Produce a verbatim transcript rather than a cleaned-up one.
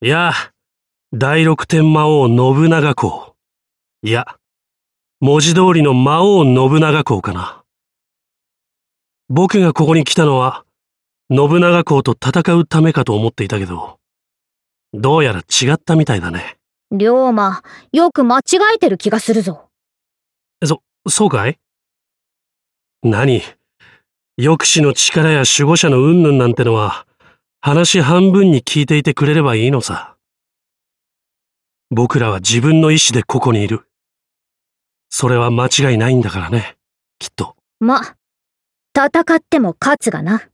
いや、第六天魔王信長公。いや、文字通りの魔王信長公かな。僕がここに来たのは、信長公と戦うためかと思っていたけど、どうやら違ったみたいだね。 龍馬、よく間違えてる気がするぞ。 そ、そうかい？何？抑止の力や守護者の云々なんてのは、話半分に聞いていてくれればいいのさ。僕らは自分の意志でここにいる。それは間違いないんだからね、きっと。 ま、戦っても勝つがな。